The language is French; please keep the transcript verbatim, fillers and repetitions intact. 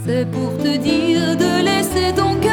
C'est pour te dire de laisser ton cœur